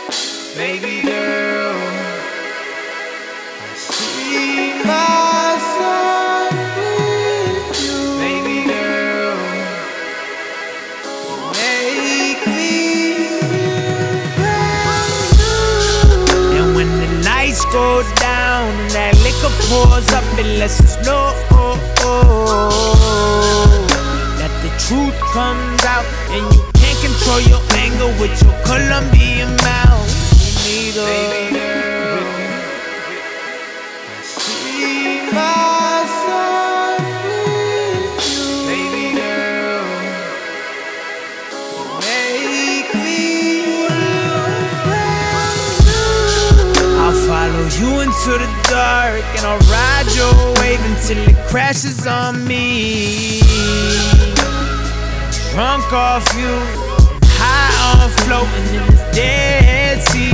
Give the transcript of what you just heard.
Baby girl, I see myself with you. Baby girl, you make me feel brand new. And when the lights go down and that liquor pours up, it lets us know that the truth comes out, and you can't control your anger with your Colombian mouth. Baby girl, I see myself with you. Baby girl, you make me feel brand new. I'll follow you into the dark, and I'll ride your wave until it crashes on me. Drunk off you, high on floating in this dead sea.